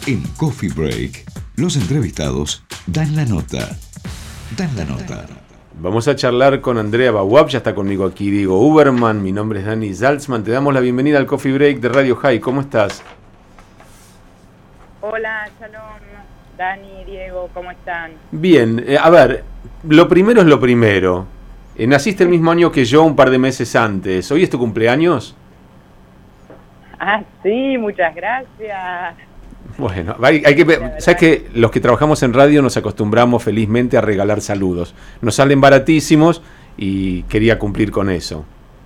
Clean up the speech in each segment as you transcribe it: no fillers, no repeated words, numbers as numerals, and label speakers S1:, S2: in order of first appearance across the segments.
S1: En Coffee Break, los entrevistados dan la nota. Dan la nota.
S2: Vamos a charlar con Andrea Bawab, ya está conmigo aquí Diego Uberman, mi nombre es Dani Zaltzman, te damos la bienvenida al Coffee Break de Radio High, ¿cómo estás?
S3: Hola, Shalom, Dani, Diego, ¿cómo están?
S2: Bien, a ver, lo primero es lo primero. Naciste el mismo año que yo, un par de meses antes. ¿Hoy es tu cumpleaños?
S3: Ah, sí, muchas gracias.
S2: Bueno, hay que, sabes que los que trabajamos en radio nos acostumbramos felizmente a regalar saludos. Nos salen baratísimos y quería cumplir con eso.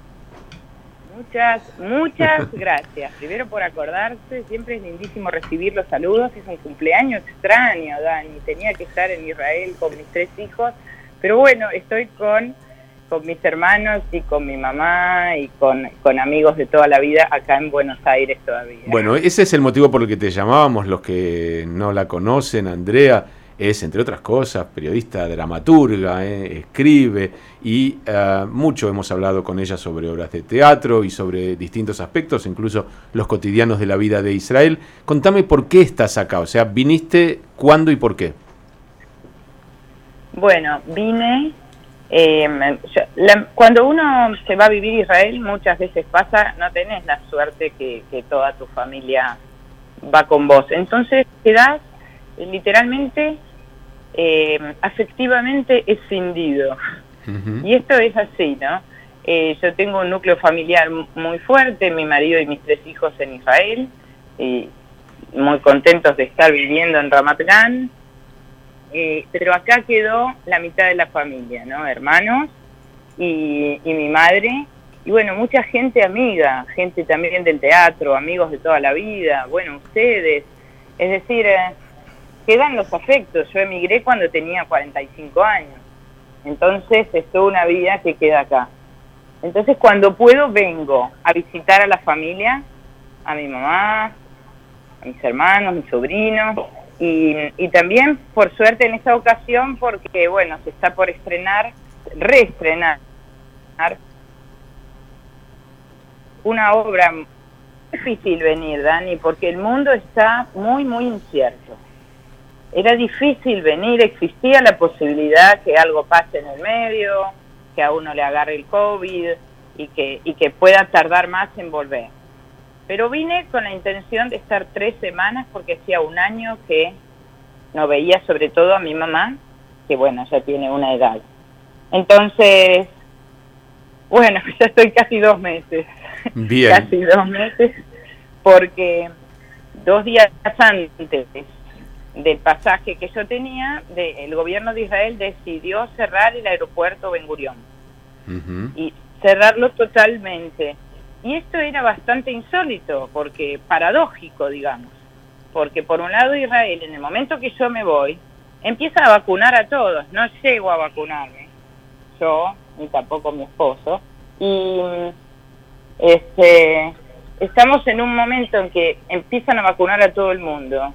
S3: Muchas gracias. Primero por acordarse, siempre es lindísimo recibir los saludos. Es un cumpleaños extraño, Dani. Tenía que estar en Israel con mis 3 hijos, pero bueno, estoy con mis hermanos y con mi mamá y con amigos de toda la vida acá en Buenos Aires todavía.
S2: Bueno, ese es el motivo por el que te llamábamos. Los que no la conocen, Andrea es, entre otras cosas, periodista, dramaturga, escribe y mucho hemos hablado con ella sobre obras de teatro y sobre distintos aspectos, incluso los cotidianos de la vida de Israel. Contame por qué estás acá, o sea, ¿viniste cuándo y por qué?
S3: Bueno, vine... cuando uno se va a vivir a Israel, muchas veces pasa, no tenés la suerte que toda tu familia va con vos. Entonces quedás literalmente, afectivamente escindido. Uh-huh. Y esto es así, ¿no? Yo tengo un núcleo familiar muy fuerte, mi marido y mis 3 hijos en Israel, muy contentos de estar viviendo en Ramat Gan. Pero acá quedó la mitad de la familia, ¿no? Hermanos y mi madre. Y bueno, mucha gente amiga, gente también del teatro, amigos de toda la vida, bueno, ustedes. Es decir, quedan los afectos. Yo emigré cuando tenía 45 años. Entonces, es toda una vida que queda acá. Entonces, cuando puedo, vengo a visitar a la familia, a mi mamá, a mis hermanos, mis sobrinos. Y también, por suerte, en esta ocasión, porque, bueno, se está por reestrenar una obra. Difícil venir, Dani, porque el mundo está muy, muy incierto. Era difícil venir, existía la posibilidad que algo pase en el medio, que a uno le agarre el COVID y que pueda tardar más en volver. Pero vine con la intención de estar 3 semanas porque hacía un año que no veía, sobre todo a mi mamá, que bueno, ya tiene una edad. Entonces, bueno, ya estoy casi 2 meses.
S2: Bien.
S3: Casi 2 meses, porque 2 días antes del pasaje que yo tenía, el gobierno de Israel decidió cerrar el aeropuerto Ben Gurión. Uh-huh. Y cerrarlo totalmente. Y esto era bastante insólito, porque paradójico, digamos, porque por un lado Israel, en el momento que yo me voy, empieza a vacunar a todos, no llego a vacunarme, yo, ni tampoco mi esposo, y estamos en un momento en que empiezan a vacunar a todo el mundo,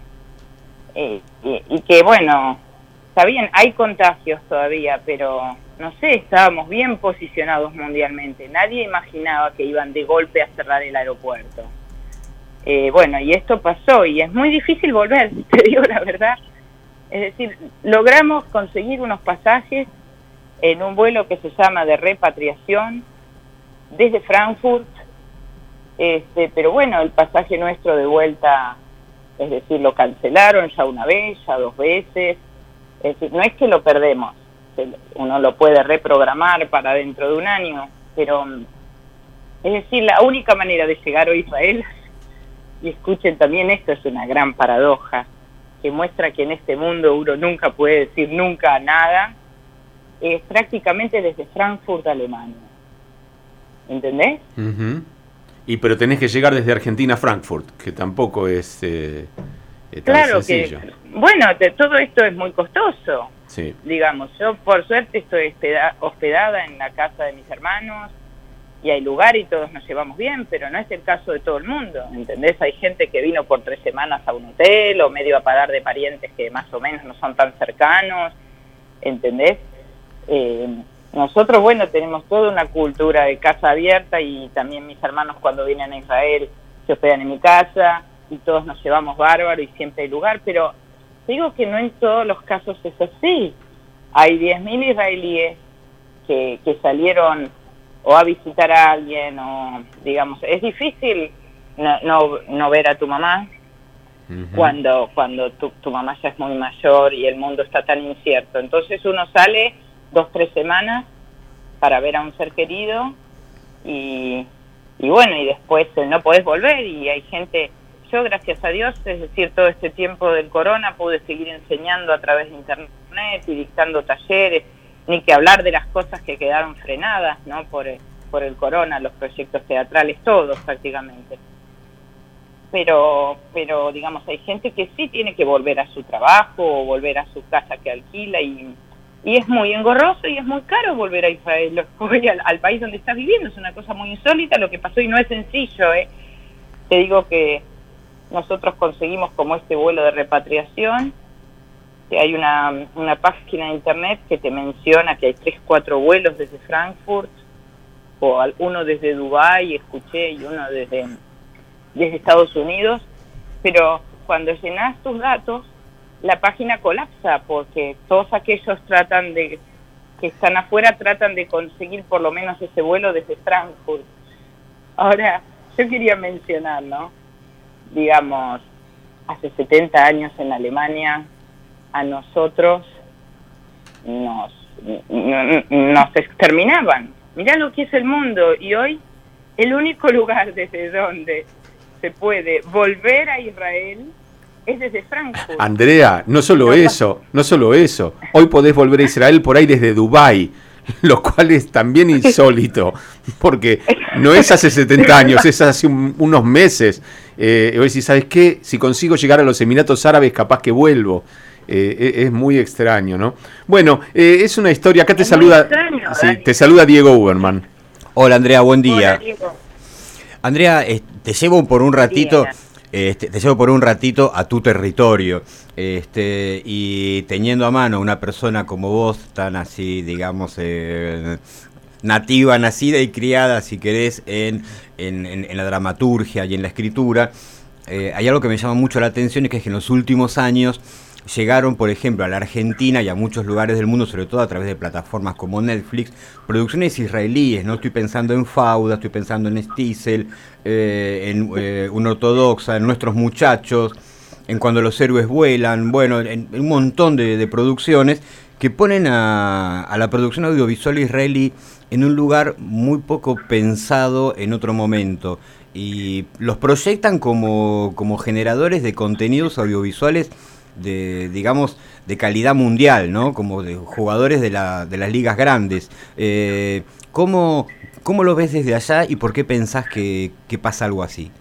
S3: y que bueno, está bien, hay contagios todavía, pero... no sé, estábamos bien posicionados mundialmente. Nadie imaginaba que iban de golpe a cerrar el aeropuerto. Bueno, y esto pasó, y es muy difícil volver, te digo la verdad. Es decir, logramos conseguir unos pasajes en un vuelo que se llama de repatriación desde Frankfurt, pero bueno, el pasaje nuestro de vuelta, es decir, lo cancelaron ya una vez, ya 2 veces. Es decir, no es que lo perdemos. Uno lo puede reprogramar para dentro de un año, pero es decir, la única manera de llegar a Israel, y escuchen también esto, es una gran paradoja, que muestra que en este mundo uno nunca puede decir nunca nada, es prácticamente desde Frankfurt, Alemania. ¿Entendés?
S2: Uh-huh. Pero tenés que llegar desde Argentina a Frankfurt, que tampoco es tan
S3: claro
S2: sencillo.
S3: Bueno, todo esto es muy costoso.
S2: Sí.
S3: Digamos, yo por suerte estoy hospedada en la casa de mis hermanos y hay lugar y todos nos llevamos bien, pero no es el caso de todo el mundo, ¿entendés? Hay gente que vino por 3 semanas a un hotel o medio a pagar de parientes que más o menos no son tan cercanos, ¿entendés? Nosotros, bueno, tenemos toda una cultura de casa abierta y también mis hermanos cuando vienen a Israel se hospedan en mi casa y todos nos llevamos bárbaro y siempre hay lugar, pero digo que no en todos los casos es así. Hay 10.000 israelíes que salieron o a visitar a alguien, o digamos, es difícil no ver a tu mamá cuando tu mamá ya es muy mayor y el mundo está tan incierto. Entonces uno sale 2-3 semanas para ver a un ser querido y bueno, y después no podés volver, y hay gente. Yo, gracias a Dios, es decir, todo este tiempo del corona pude seguir enseñando a través de internet y dictando talleres, ni que hablar de las cosas que quedaron frenadas, ¿no? por el corona, los proyectos teatrales, todos prácticamente. Pero digamos, hay gente que sí tiene que volver a su trabajo o volver a su casa que alquila, y es muy engorroso y es muy caro volver a Israel, al país donde estás viviendo. Es una cosa muy insólita lo que pasó y no es sencillo, ¿eh? Te digo que nosotros conseguimos como este vuelo de repatriación, que hay una página de internet que te menciona que hay 3-4 vuelos desde Frankfurt, o uno desde Dubái, escuché, y uno desde Estados Unidos, pero cuando llenas tus datos, la página colapsa, porque todos aquellos que están afuera tratan de conseguir por lo menos ese vuelo desde Frankfurt. Ahora, yo quería mencionar, ¿no? Digamos, hace 70 años en Alemania, a nosotros nos exterminaban. Mirá lo que es el mundo, y hoy el único lugar desde donde se puede volver a Israel es desde Frankfurt.
S2: Andrea, no solo eso. Hoy podés volver a Israel por ahí desde Dubái, lo cual es también insólito, porque no es hace 70 años, es hace unos meses. Hoy sí, ¿sabes qué? Si consigo llegar a los Emiratos Árabes, capaz que vuelvo. Es muy extraño, ¿no? Bueno, es una historia. Acá te saluda, te saluda Diego Uberman.
S4: Hola, Andrea, buen día.
S3: Hola, Diego.
S4: Andrea, te llevo por un ratito. Te llevo por un ratito a tu territorio, y teniendo a mano una persona como vos, tan así, digamos, nativa, nacida y criada, si querés, en la dramaturgia y en la escritura, hay algo que me llama mucho la atención, y que es que en los últimos años llegaron, por ejemplo, a la Argentina y a muchos lugares del mundo, sobre todo a través de plataformas como Netflix, producciones israelíes, ¿no? Estoy pensando en Fauda, estoy pensando en Stiesel, en Una Ortodoxa, en Nuestros Muchachos, en Cuando los héroes vuelan, bueno, en un montón de producciones que ponen a la producción audiovisual israelí en un lugar muy poco pensado en otro momento, y los proyectan como generadores de contenidos audiovisuales digamos, de calidad mundial, ¿no? Como de jugadores de las ligas grandes. ¿Cómo lo ves desde allá y por qué pensás que pasa algo así?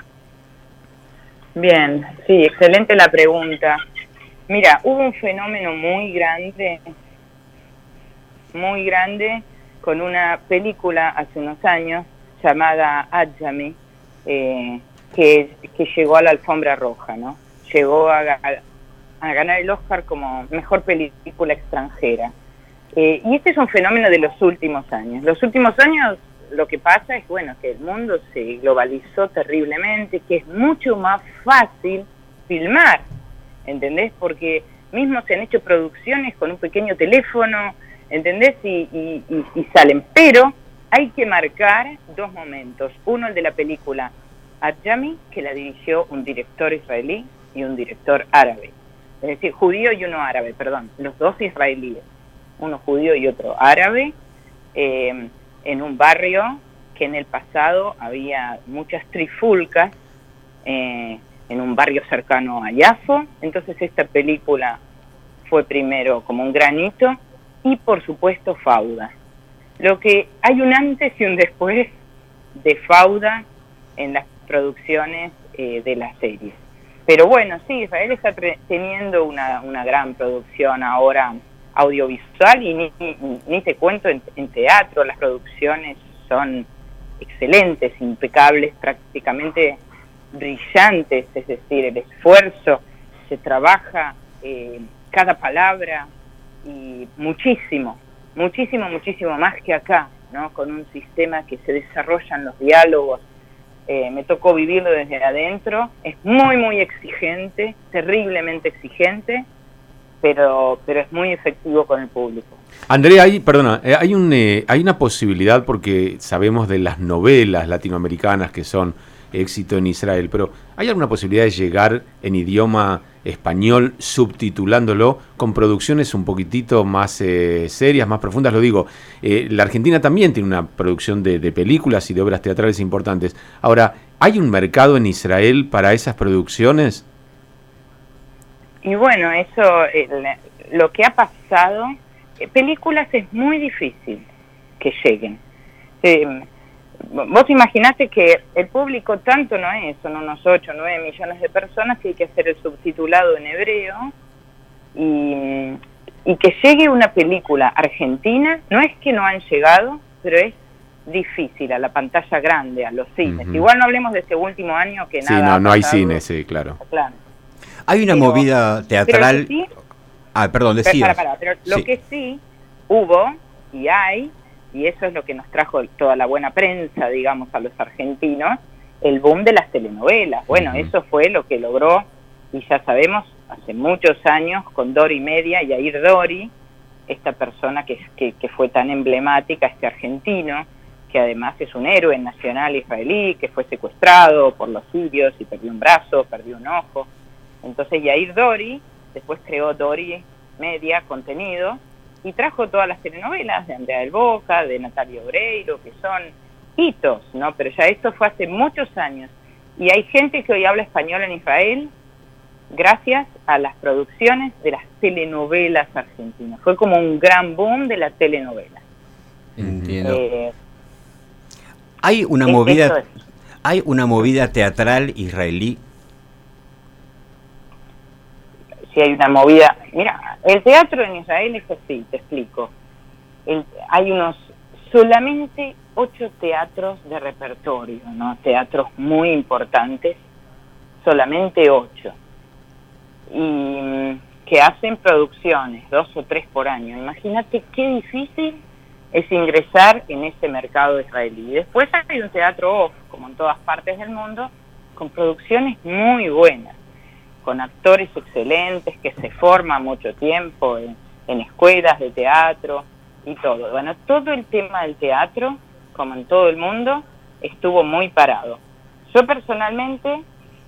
S3: Bien, sí, excelente la pregunta. Mira, hubo un fenómeno muy grande, con una película hace unos años llamada Adjami, que llegó a la alfombra roja, ¿no? Llegó a ganar el Oscar como mejor película extranjera. Y este es un fenómeno de los últimos años. Los últimos años lo que pasa es, bueno, que el mundo se globalizó terriblemente, que es mucho más fácil filmar, ¿entendés? Porque mismo se han hecho producciones con un pequeño teléfono, ¿entendés? Y salen. Pero hay que marcar dos momentos. Uno, el de la película Adjami, que la dirigió un director israelí y un director árabe. Es decir, judío y uno árabe, perdón, los dos israelíes, uno judío y otro árabe, en un barrio que en el pasado había muchas trifulcas, en un barrio cercano a Yafo. Entonces esta película fue primero como un granito, y por supuesto Fauda. Lo que hay un antes y un después de Fauda en las producciones de las series. Pero bueno, sí, Israel está teniendo una gran producción ahora audiovisual, y ni te cuento en teatro. Las producciones son excelentes, impecables, prácticamente brillantes, es decir, el esfuerzo, se trabaja cada palabra, y muchísimo más que acá, ¿no? Con un sistema que se desarrollan los diálogos me tocó vivirlo desde adentro, es muy, muy exigente, terriblemente exigente, pero es muy efectivo con el público.
S2: Andrea, hay una posibilidad, porque sabemos de las novelas latinoamericanas que son éxito en Israel, pero ¿hay alguna posibilidad de llegar en idioma español subtitulándolo con producciones un poquitito más serias, más profundas? Lo digo, la Argentina también tiene una producción de películas y de obras teatrales importantes. Ahora, ¿hay un mercado en Israel para esas producciones?
S3: Y bueno, eso, lo que ha pasado, películas es muy difícil que lleguen. Vos imaginate que el público tanto no es, son unos 8 o 9 millones de personas, que hay que hacer el subtitulado en hebreo, y que llegue una película argentina, no es que no han llegado, pero es difícil a la pantalla grande, a los cines.
S2: Uh-huh.
S3: Igual no hablemos de este último año que nada.
S2: Sí, no hay cine, sí, claro.
S4: Hay una movida teatral.
S3: Sí,
S4: perdón, decías.
S3: pero lo que sí hubo y hay, y eso es lo que nos trajo toda la buena prensa, digamos, a los argentinos, el boom de las telenovelas. Bueno,
S2: Uh-huh.
S3: Eso fue lo que logró, y ya sabemos, hace muchos años, con Dori Media, Yair Dori, esta persona que fue tan emblemática, este argentino, que además es un héroe nacional israelí, que fue secuestrado por los sirios y perdió un brazo, perdió un ojo. Entonces Yair Dori después creó Dori Media, contenido, y trajo todas las telenovelas de Andrea del Boca, de Natalia Oreiro, que son hitos, ¿no? Pero ya esto fue hace muchos años. Y hay gente que hoy habla español en Israel gracias a las producciones de las telenovelas argentinas. Fue como un gran boom de la telenovela.
S4: Entiendo. Hay una movida teatral israelí.
S3: Si hay una movida, mira, el teatro en Israel es así, te explico. Hay solamente 8 teatros de repertorio, ¿no? Teatros muy importantes, solamente 8. Y que hacen producciones, 2 o 3 por año. Imagínate qué difícil es ingresar en ese mercado israelí. Y después hay un teatro off, como en todas partes del mundo, con producciones muy buenas, con actores excelentes que se forman mucho tiempo en escuelas de teatro y todo. Bueno, todo el tema del teatro, como en todo el mundo, estuvo muy parado. Yo personalmente,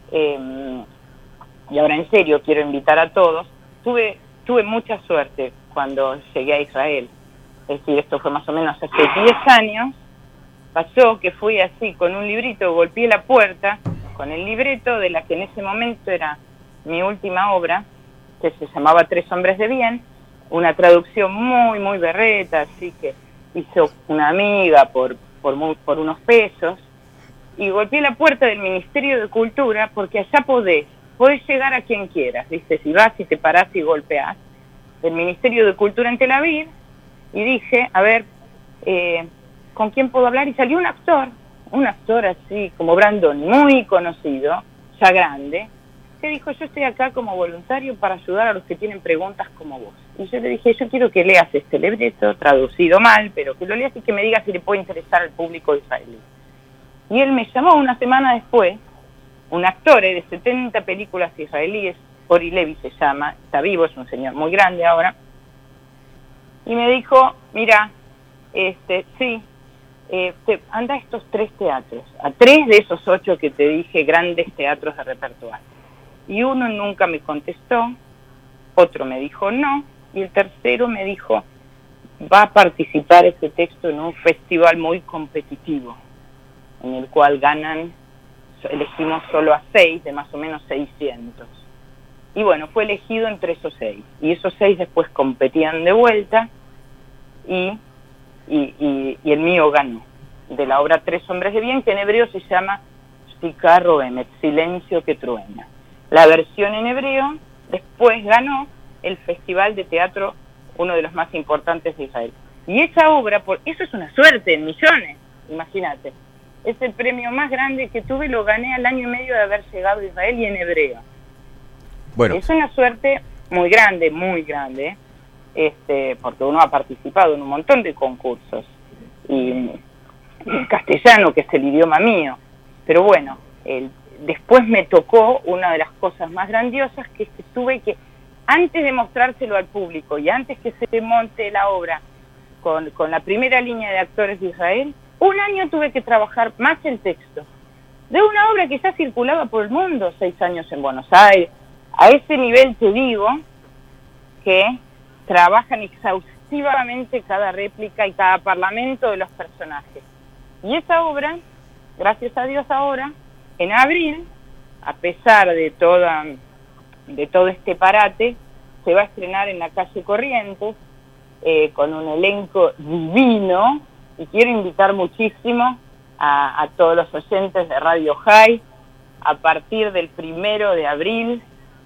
S3: y ahora en serio quiero invitar a todos, tuve mucha suerte cuando llegué a Israel. Es decir, esto fue más o menos hace 10 años, pasó que fui así con un librito, golpeé la puerta con el libreto de la que en ese momento era mi última obra, que se llamaba Tres hombres de bien, una traducción muy, muy berreta, así que hizo una amiga por unos pesos, y golpeé la puerta del Ministerio de Cultura, porque allá podés llegar a quien quieras, ¿viste? Si vas y te parás y golpeás, del Ministerio de Cultura en Tel Aviv, y dije, a ver, ¿con quién puedo hablar? Y salió un actor así como Brandon, muy conocido, ya grande, que dijo, yo estoy acá como voluntario para ayudar a los que tienen preguntas como vos. Y yo le dije, yo quiero que leas este libreto, traducido mal, pero que lo leas y que me digas si le puede interesar al público israelí. Y él me llamó una semana después, un actor de 70 películas israelíes, Ori Levi se llama, está vivo, es un señor muy grande ahora, y me dijo, mira, anda a estos 3 teatros, a 3 de esos 8 que te dije, grandes teatros de repertorio. Y uno nunca me contestó, otro me dijo no, y el tercero me dijo, va a participar este texto en un festival muy competitivo, en el cual elegimos solo a 6 de más o menos 600. Y bueno, fue elegido entre esos 6. Y esos 6 después competían de vuelta y el mío ganó. De la obra Tres hombres de bien, que en hebreo se llama Shtika Roemet, silencio que truena. La versión en hebreo después ganó el festival de teatro, uno de los más importantes de Israel. Y esa obra, eso es una suerte en millones, imagínate. Es el premio más grande que tuve, lo gané al año y medio de haber llegado a Israel y en hebreo. Bueno. Es una suerte muy grande, porque uno ha participado en un montón de concursos. Y en castellano, que es el idioma mío. Pero bueno, después me tocó una de las cosas más grandiosas, que es que tuve que, antes de mostrárselo al público y antes que se monte la obra con la primera línea de actores de Israel, un año tuve que trabajar más el texto de una obra que ya circulaba por el mundo, 6 años en Buenos Aires. A ese nivel te digo que trabajan exhaustivamente cada réplica y cada parlamento de los personajes. Y esa obra, gracias a Dios ahora, en abril, a pesar de todo este parate, se va a estrenar en la calle Corrientes, con un elenco divino, y quiero invitar muchísimo a todos los oyentes de Radio High, a partir del 1 de abril,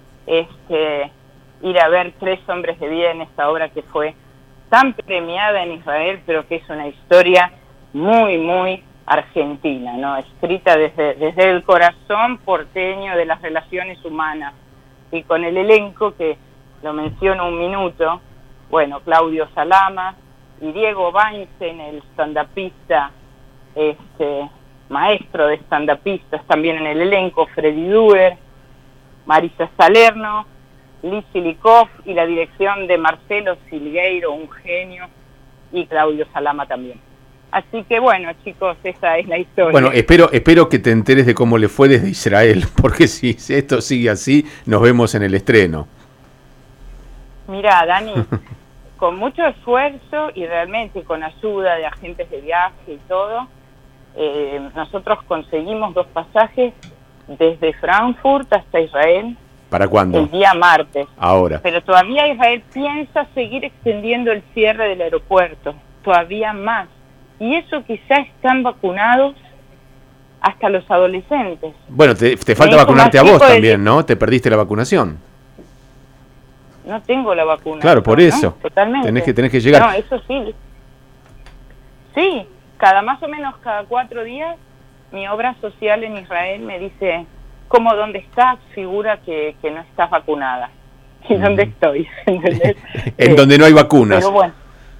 S3: ir a ver Tres hombres de bien, esta obra que fue tan premiada en Israel, pero que es una historia muy, muy argentina, ¿no? Escrita desde el corazón porteño de las relaciones humanas, y con el elenco que lo menciono un minuto, bueno, Claudio Salama y Diego Weinstein, el stand-upista, maestro de stand-upistas también en el elenco, Freddy Duer, Marisa Salerno, Lizzy Likov, y la dirección de Marcelo Silgueiro, un genio, y Claudio Salama también. Así que bueno, chicos, esa es la historia.
S2: Bueno, espero que te enteres de cómo le fue desde Israel, porque si esto sigue así, nos vemos en el estreno.
S3: Mirá, Dani, con mucho esfuerzo y realmente con ayuda de agentes de viaje y todo, nosotros conseguimos 2 pasajes desde Frankfurt hasta Israel.
S2: ¿Para cuándo?
S3: El día martes.
S2: Ahora.
S3: Pero todavía Israel piensa seguir extendiendo el cierre del aeropuerto, todavía más. Y eso que ya están vacunados hasta los adolescentes.
S2: Bueno, te falta vacunarte a vos también, ¿no? Te perdiste la vacunación.
S3: No tengo la vacuna.
S2: Claro, por eso.
S3: ¿no? Totalmente.
S2: Tenés que llegar.
S3: No, eso sí. Sí, más o menos cada 4 días, mi obra social en Israel me dice, ¿cómo dónde estás? Figura que no estás vacunada. ¿Y dónde estoy? ¿Entendés?
S2: En donde no hay vacunas.
S3: Pero bueno,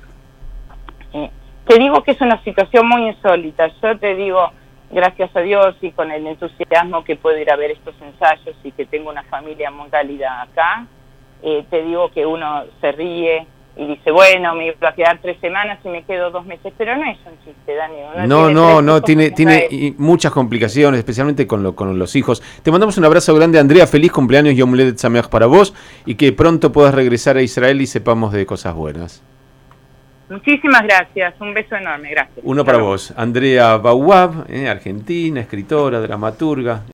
S3: te digo que es una situación muy insólita. Yo te digo, gracias a Dios y con el entusiasmo que puedo ir a ver estos ensayos y que tengo una familia muy cálida acá, te digo que uno se ríe y dice, bueno, me iba a quedar 3 semanas y me quedo 2 meses, pero no es un chiste, Dani.
S2: No, tiene muchas complicaciones, especialmente con los hijos. Te mandamos un abrazo grande, Andrea, feliz cumpleaños y Yom Holedet Sameach para vos, y que pronto puedas regresar a Israel y sepamos de cosas buenas.
S3: Muchísimas gracias, un beso enorme, gracias.
S2: Uno para vos, Andrea Bauab, argentina, escritora, dramaturga.